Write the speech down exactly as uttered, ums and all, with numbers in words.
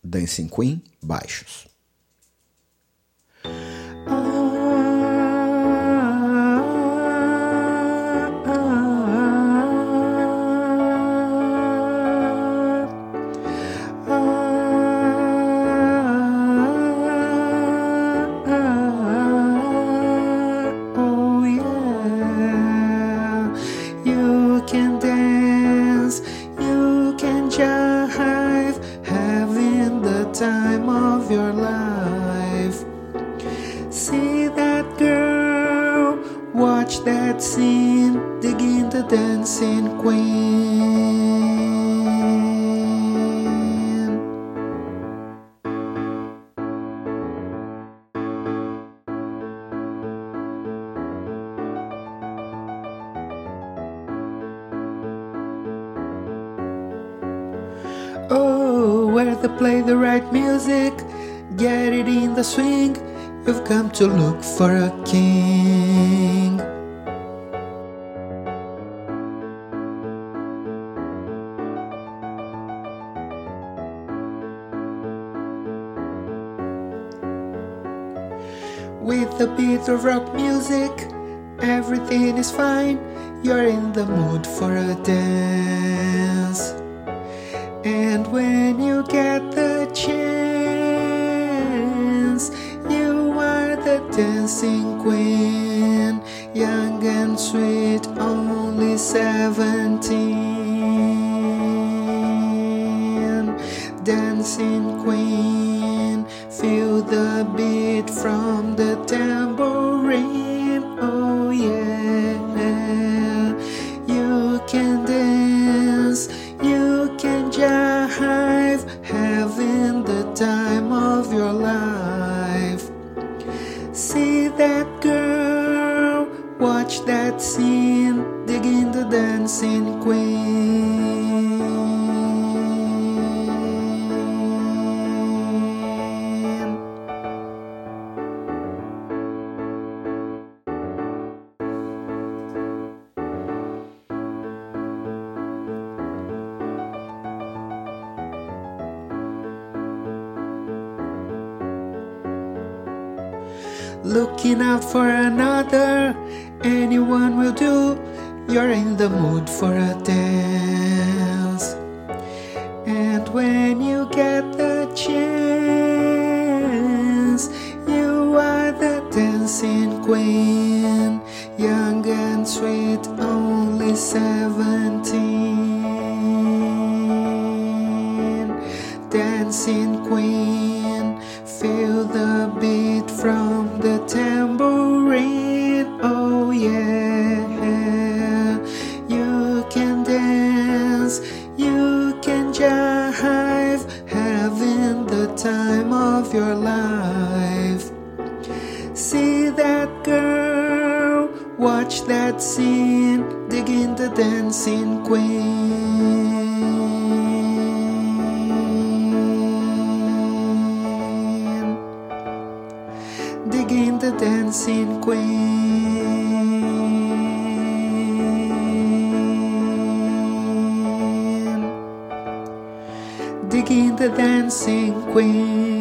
Dancing Queen, baixos. Time of your life. See that girl, watch that scene, dig into Dancing Queen. Oh, where they play the right music, get it in the swing, you've come to look for a king. With the beat of rock music, everything is fine, you're in the mood for a dance. And when you get the chance, you are the dancing queen, young and sweet, only seventeen. Dancing queen, feel the beat from the tambourine. Oh yeah, you can dance, you can jive, having the time of your life. See that girl, watch that scene, dig in the Dancing Queen. Looking out for another, anyone will do, you're in the mood for a dance. And when you get the chance, you are the dancing queen, young and sweet, only seventeen. Dancing queen, feel the beat from the tambourine. Oh yeah, you can dance, you can jive, having the time of your life. See that girl, watch that scene, dig in the Dancing Queen. Dig in the Dancing Queen. Dig in the Dancing Queen.